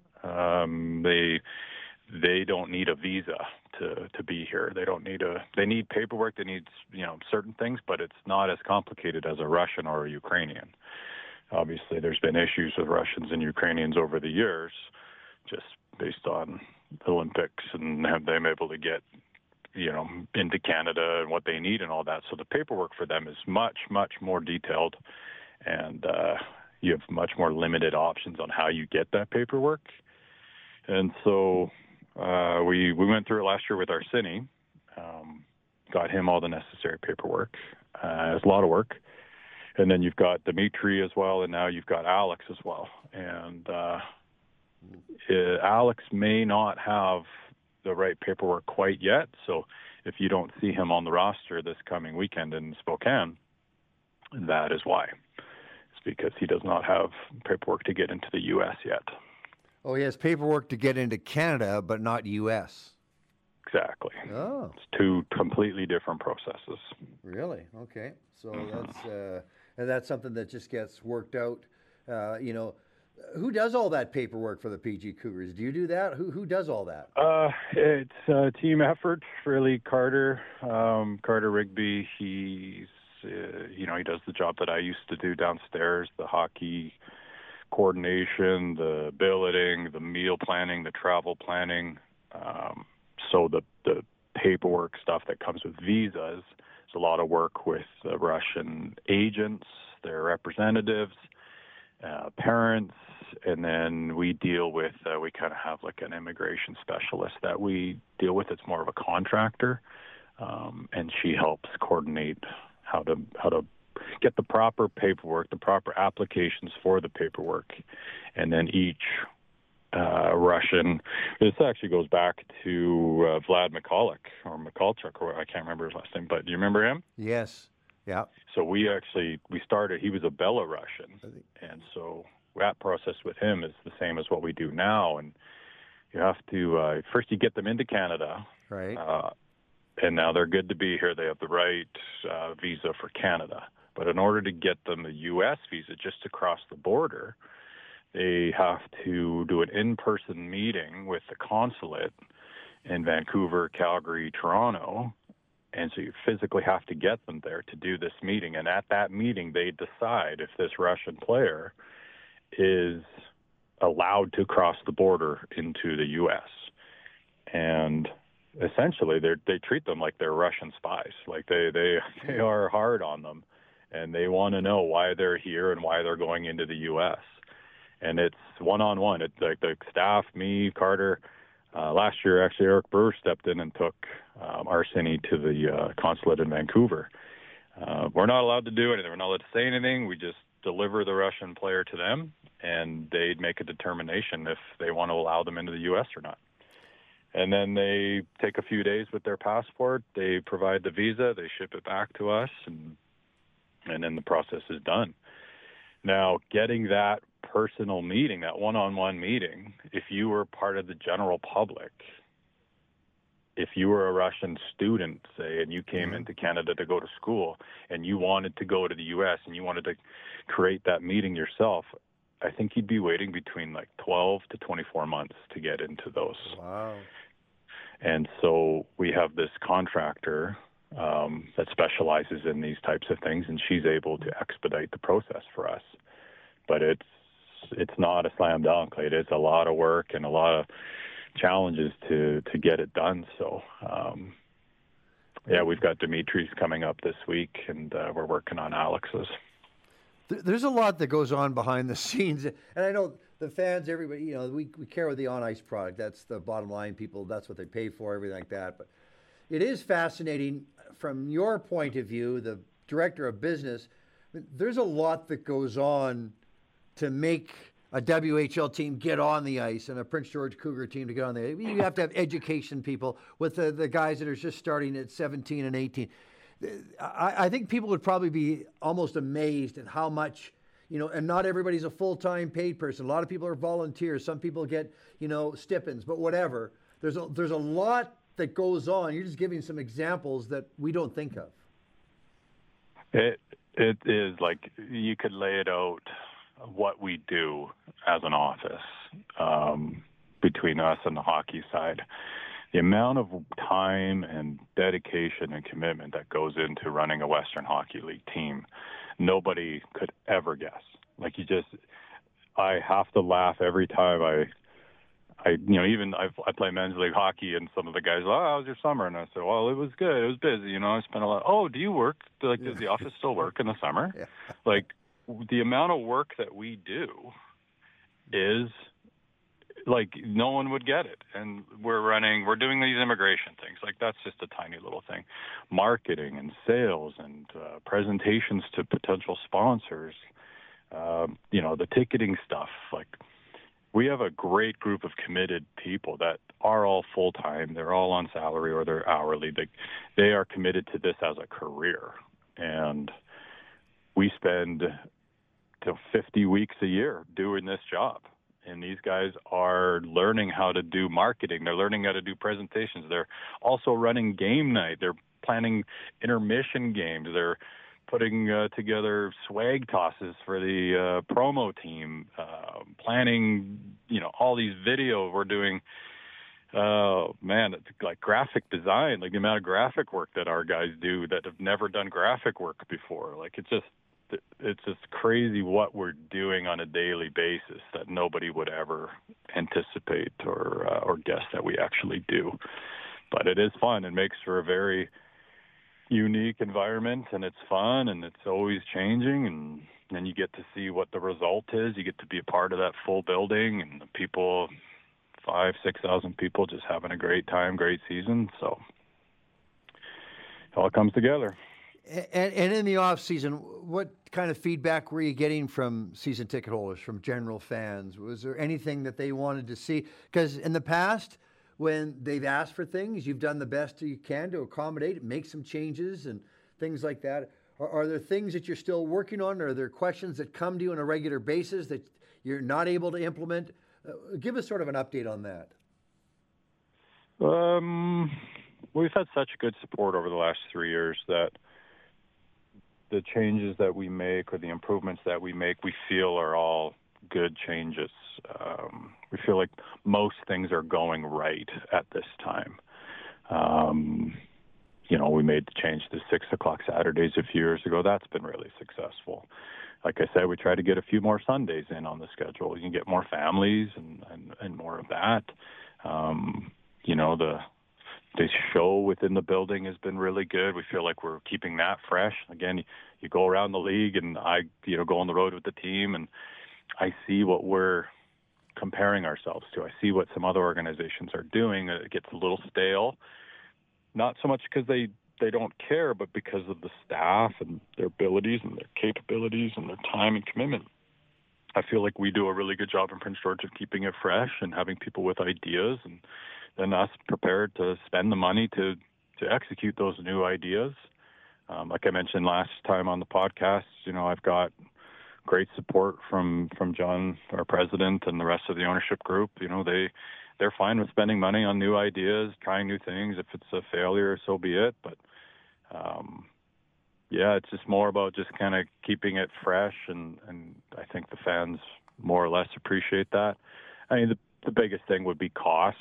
B: they don't need a visa to be here. They need paperwork. They need certain things, but it's not as complicated as a Russian or a Ukrainian. Obviously, there's been issues with Russians and Ukrainians over the years, just based on Olympics and have them able to get, into Canada and what they need and all that. So the paperwork for them is much, much more detailed, and you have much more limited options on how you get that paperwork. And so we went through it last year with Arseny, got him all the necessary paperwork. It's a lot of work. And then you've got Dimitri as well, and now you've got Alex as well. And Alex may not have the right paperwork quite yet. So if you don't see him on the roster this coming weekend in Spokane, that is why. It's because he does not have paperwork to get into the U.S. yet.
A: Oh, he has paperwork to get into Canada, but not U.S.
B: Exactly.
A: Oh.
B: It's two completely different processes.
A: Really? Okay. So that's something that just gets worked out. Who does all that paperwork for the PG Cougars? Do you do that? Who does all that?
B: It's a team effort. Really, Carter Rigby. He does the job that I used to do downstairs, the hockey coordination, the billeting, the meal planning, the travel planning. So the paperwork stuff that comes with visas, there's a lot of work with the Russian agents, their representatives, parents, and then we deal with, we kind of have like an immigration specialist that we deal with. It's more of a contractor, and she helps coordinate how to get the proper paperwork, the proper applications for the paperwork, and then each Russian. This actually goes back to Vlad Mikulchuk, or I can't remember his last name, but do you remember him?
A: Yes. Yeah.
B: So we started, he was a Belarusian, and so that process with him is the same as what we do now. And you have to, first you get them into Canada.
A: Right.
B: And now they're good to be here. They have the right visa for Canada. But in order to get them a U.S. visa just to cross the border, they have to do an in-person meeting with the consulate in Vancouver, Calgary, Toronto. And so you physically have to get them there to do this meeting. And at that meeting, they decide if this Russian player is allowed to cross the border into the U.S. And essentially, they treat them like they're Russian spies. Like they are hard on them, and they want to know why they're here and why they're going into the U.S. And it's one-on-one. It's like the staff, me, Carter. Last year, actually, Eric Brewer stepped in and took Arseny to the consulate in Vancouver. We're not allowed to do anything. We're not allowed to say anything. We just deliver the Russian player to them, and they'd make a determination if they want to allow them into the U.S. or not. And then they take a few days with their passport. They provide the visa. They ship it back to us, and then the process is done. Now, getting that personal meeting, that one-on-one meeting, if you were part of the general public, if you were a Russian student, say, and you came into Canada to go to school, and you wanted to go to the U.S. and you wanted to create that meeting yourself, I think you'd be waiting between like 12 to 24 months to get into those.
A: Wow.
B: And so we have this contractor that specializes in these types of things, and she's able to expedite the process for us. But it's not a slam dunk. It is a lot of work and a lot of challenges to get it done. So, we've got Dimitri's coming up this week, and we're working on Alex's.
A: There's a lot that goes on behind the scenes, and I know the fans, everybody, we care with the on-ice product. That's the bottom line. People, that's what they pay for, everything like that. But it is fascinating from your point of view, the director of business. There's a lot that goes on to make a WHL team get on the ice and a Prince George Cougar team to get on the ice. You have to have education people with the guys that are just starting at 17 and 18. I think people would probably be almost amazed at how much, and not everybody's a full-time paid person. A lot of people are volunteers. Some people get, stipends, but whatever. There's a lot that goes on. You're just giving some examples that we don't think of.
B: It is like you could lay it out what we do as an office between us and the hockey side. The amount of time and dedication and commitment that goes into running a Western Hockey League team, nobody could ever guess. Like I have to laugh every time I play men's league hockey, and some of the guys, how was your summer? And I say, well, it was good. It was busy. I spent a lot. Oh, do you work? Like, does the office still work in the summer?
A: Yeah.
B: Like, the amount of work that we do is like no one would get it. And we're doing these immigration things. Like, that's just a tiny little thing. Marketing and sales and presentations to potential sponsors. The ticketing stuff. Like, we have a great group of committed people that are all full-time. They're all on salary or they're hourly. They are committed to this as a career. And we spend 50 weeks a year doing this job. And these guys are learning how to do marketing. They're learning how to do presentations. They're also running game night. They're planning intermission games. They're putting together swag tosses for the promo team, planning, all these videos. We're doing, it's like graphic design, like the amount of graphic work that our guys do that have never done graphic work before. Like, it's just crazy what we're doing on a daily basis that nobody would ever anticipate or guess that we actually do. But it is fun. It makes for a very unique environment, and it's fun, and it's always changing, and then you get to see what the result is. You get to be a part of that full building, and the people, 5,000-6,000 people, just having a great time, great season. So it all comes together.
A: And in the off season, what kind of feedback were you getting from season ticket holders, from general fans? Was there anything that they wanted to see? Because in the past, when they've asked for things, you've done the best you can to accommodate, make some changes and things like that. Are there things that you're still working on? Are there questions that come to you on a regular basis that you're not able to implement? Give us sort of an update on that.
B: We've had such good support over the last 3 years that the changes that we make or the improvements that we make, we feel are all good changes. We feel like most things are going right at this time. We made the change to 6 o'clock Saturdays a few years ago. That's been really successful. Like I said, we try to get a few more Sundays in on the schedule. You can get more families and more of that. The show within the building has been really good. We feel like we're keeping that fresh. Again, you go around the league, and I go on the road with the team, and I see what we're comparing ourselves to. I see what some other organizations are doing. It gets a little stale, not so much because they don't care, but because of the staff and their abilities and their capabilities and their time and commitment. I feel like we do a really good job in Prince George of keeping it fresh and having people with ideas, and then us prepared to spend the money to execute those new ideas. Like I mentioned last time on the podcast, I've got great support from John, our president, and the rest of the ownership group. They're fine with spending money on new ideas, trying new things. If it's a failure, so be it. But it's just more about just kind of keeping it fresh, and I think the fans more or less appreciate that. I mean, the biggest thing would be cost.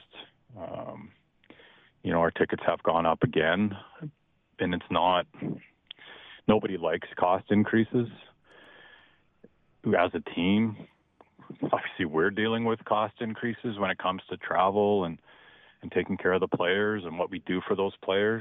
B: Our tickets have gone up again, and it's not. Nobody likes cost increases. As a team, obviously we're dealing with cost increases when it comes to travel and taking care of the players and what we do for those players.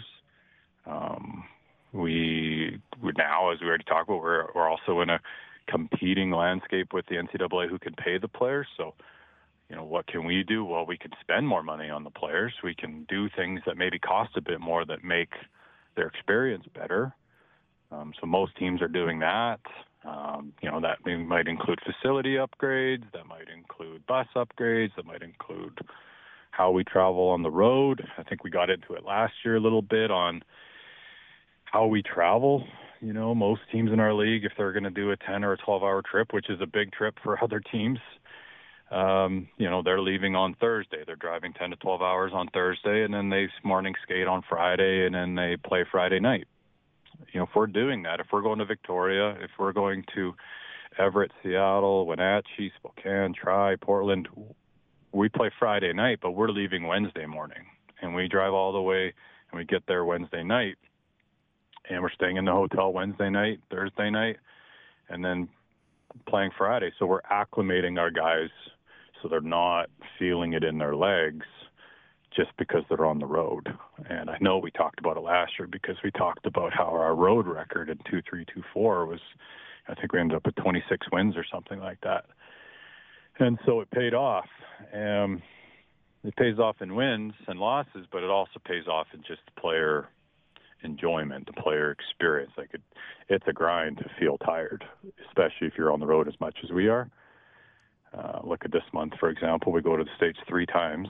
B: We now, as we already talked about, we're also in a competing landscape with the NCAA who can pay the players. So, what can we do? Well, we can spend more money on the players. We can do things that maybe cost a bit more that make their experience better. So most teams are doing that. That might include facility upgrades, that might include bus upgrades, that might include how we travel on the road. I think we got into it last year a little bit on how we travel. Most teams in our league, if they're going to do a 10 or a 12-hour trip, which is a big trip for other teams, they're leaving on Thursday. They're driving 10 to 12 hours on Thursday, and then they morning skate on Friday, and then they play Friday night. If we're doing that, if we're going to Victoria, if we're going to Everett, Seattle, Wenatchee, Spokane, Portland, we play Friday night, but we're leaving Wednesday morning. And we drive all the way, and we get there Wednesday night. And we're staying in the hotel Wednesday night, Thursday night, and then playing Friday. So we're acclimating our guys so they're not feeling it in their legs just because they're on the road. And I know we talked about it last year because we talked about how our road record in 2-3-2-4 was, I think we ended up at 26 wins or something like that. And so it paid off. It pays off in wins and losses, but it also pays off in just player enjoyment, the player experience. Like it's a grind to feel tired, especially if you're on the road as much as we are. Look at this month, for example, we go to the States 3 times.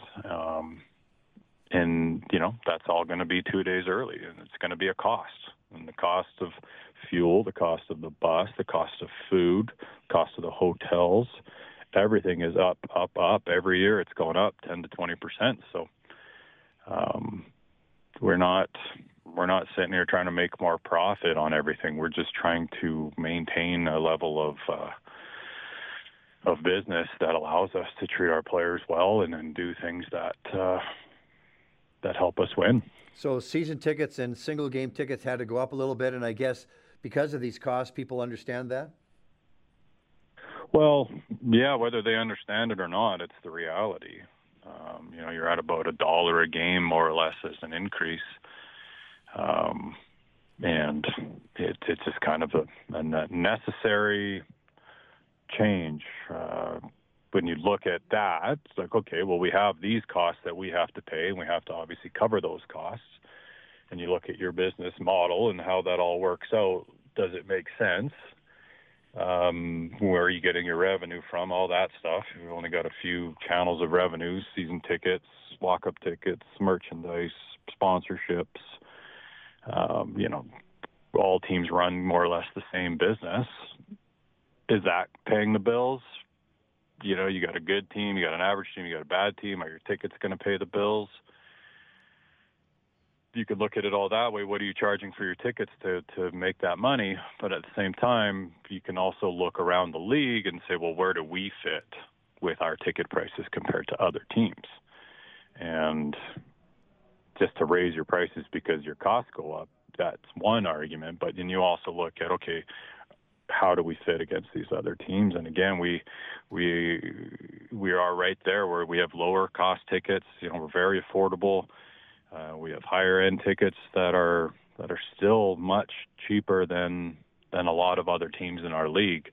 B: And, that's all going to be 2 days early, and it's going to be a cost. And the cost of fuel, the cost of the bus, the cost of food, cost of the hotels, everything is up, up, up. Every year it's going up 10 to 20%. So we're not sitting here trying to make more profit on everything. We're just trying to maintain a level of business that allows us to treat our players well and then do things that help us win.
A: So season tickets and single game tickets had to go up a little bit, and I guess because of these costs, people understand that?
B: Well, yeah, whether they understand it or not, it's the reality. You're at about $1 a game, more or less, as an increase. And it's just kind of a necessary change. When you look at that, it's like, okay, well, we have these costs that we have to pay, and we have to obviously cover those costs. And you look at your business model and how that all works out. Does it make sense? Where are you getting your revenue from? All that stuff. We've only got a few channels of revenue: season tickets, walk-up tickets, merchandise, sponsorships. All teams run more or less the same business. Is that paying the bills? You got a good team, you got an average team, you got a bad team. Are your tickets going to pay the bills? You could look at it all that way. What are you charging for your tickets to make that money? But at the same time, you can also look around the league and say, well, where do we fit with our ticket prices compared to other teams? And just to raise your prices because your costs go up, that's one argument. But then you also look at, okay, how do we fit against these other teams? And again, we are right there where we have lower cost tickets. We're very affordable. We have higher end tickets that are still much cheaper than a lot of other teams in our league.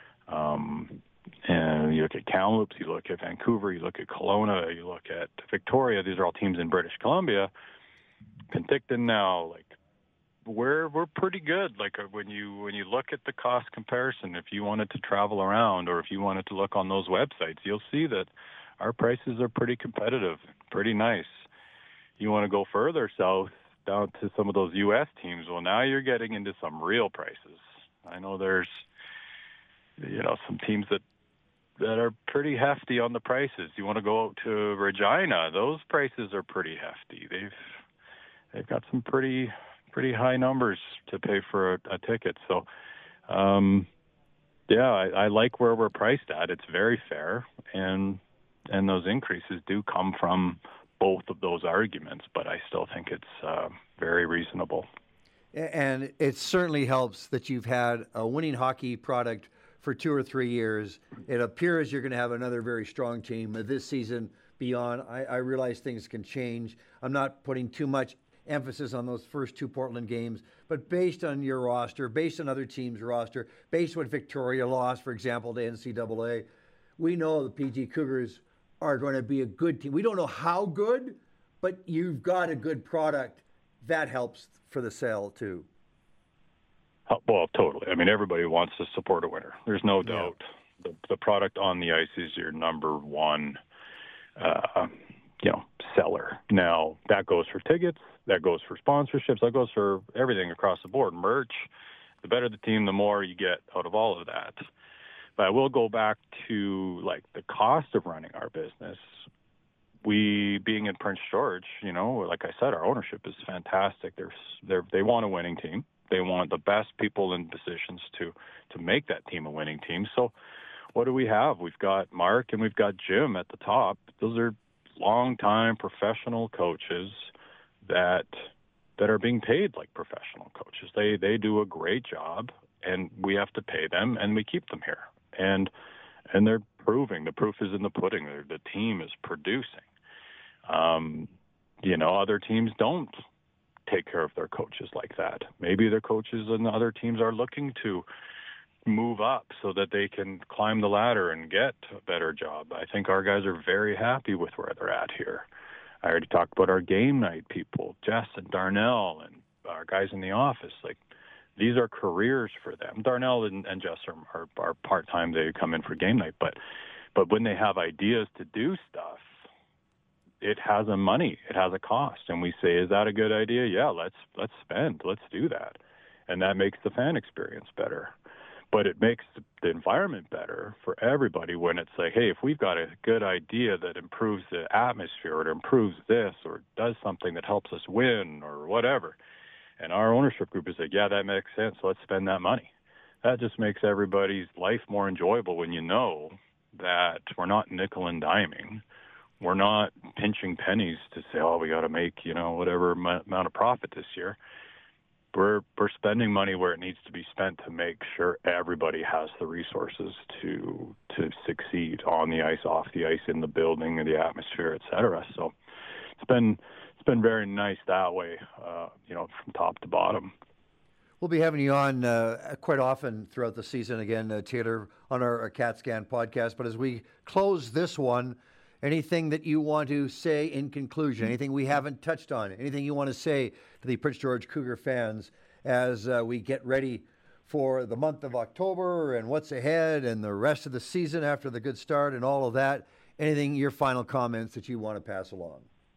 B: And you look at Kamloops, you look at Vancouver, you look at Kelowna, you look at Victoria. These are all teams in British Columbia. Penticton now, like we're pretty good. Like when you look at the cost comparison, if you wanted to travel around or if you wanted to look on those websites, you'll see that our prices are pretty competitive, pretty nice. You want to go further south down to some of those U.S. teams. Well, now you're getting into some real prices. I know there's, some teams that are pretty hefty on the prices. You want to go out to Regina, those prices are pretty hefty. They've got some pretty high numbers to pay for a ticket. So, I like where we're priced at. It's very fair, and those increases do come from both of those arguments, but I still think it's very reasonable.
A: And it certainly helps that you've had a winning hockey product for 2 or 3 years. It appears you're going to have another very strong team this season beyond. I realize things can change. I'm not putting too much emphasis on those first 2 Portland games, but based on your roster, based on other teams' roster, based on what Victoria lost, for example, to NCAA, we know the PG Cougars are going to be a good team. We don't know how good, but you've got a good product. That helps for the sale too.
B: Well, totally. I mean, everybody wants to support a winner. There's no doubt. The product on the ice is your number one, seller. Now, that goes for tickets, that goes for sponsorships, that goes for everything across the board. Merch, the better the team, the more you get out of all of that. But I will go back to the cost of running our business. We, being in Prince George, like I said, our ownership is fantastic. They want a winning team. They want the best people in positions to make that team a winning team. So what do we have? We've got Mark and we've got Jim at the top. Those are long-time professional coaches that are being paid like professional coaches. They do a great job, and we have to pay them, and we keep them here. and they're proving. The proof is in the pudding. The team is producing. Other teams don't take care of their coaches like that. Maybe their coaches and the other teams are looking to move up so that they can climb the ladder and get a better job. I think our guys are very happy with where they're at here. I already talked about our game night people, Jess and Darnell, and our guys in the office. Like, these are careers for them. Darnell and Jess are part-time. They come in for game night. But when they have ideas to do stuff, it has a money. It has a cost. And we say, is that a good idea? Yeah, let's spend. Let's do that. And that makes the fan experience better. But it makes the environment better for everybody when it's like, hey, if we've got a good idea that improves the atmosphere or it improves this or does something that helps us win or whatever, and our ownership group is like, yeah, that makes sense, let's spend that money. That just makes everybody's life more enjoyable when you know that we're not nickel and diming. We're not pinching pennies to say, oh, we got to make, whatever amount of profit this year. We're spending money where it needs to be spent to make sure everybody has the resources to succeed on the ice, off the ice, in the building, in the atmosphere, et cetera. So it's been very nice that way, from top to bottom.
A: We'll be having you on quite often throughout the season again, Taylor, on our CatScan podcast. But as we close this one, anything that you want to say in conclusion, anything we haven't touched on, anything you want to say to the Prince George Cougar fans as we get ready for the month of October and what's ahead and the rest of the season after the good start and all of that? Anything, your final comments that you want to pass along?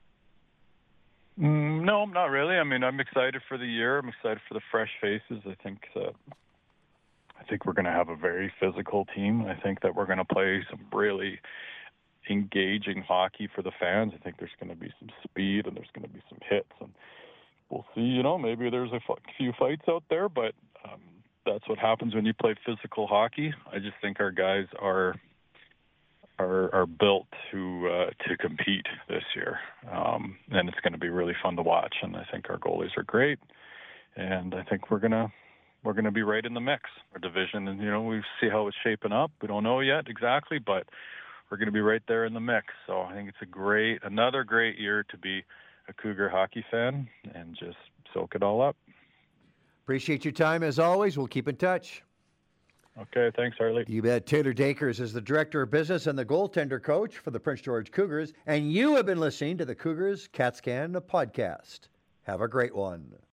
B: No, not really. I mean, I'm excited for the year. I'm excited for the fresh faces. I think we're going to have a very physical team. I think that we're going to play some really engaging hockey for the fans. I think there's going to be some speed and there's going to be some hits, and we'll see. Maybe there's a few fights out there, but that's what happens when you play physical hockey. I just think our guys are built to compete this year, and it's going to be really fun to watch. And I think our goalies are great, and I think we're gonna be right in the mix. Our division, and we see how it's shaping up. We don't know yet exactly, but we're going to be right there in the mix. So I think it's another great year to be a Cougar hockey fan and just soak it all up.
A: Appreciate your time as always. We'll keep in touch.
B: Okay, thanks, Harley.
A: You bet. Taylor Dakers is the Director of Business and the goaltender coach for the Prince George Cougars, and you have been listening to the Cougars CatScan podcast. Have a great one.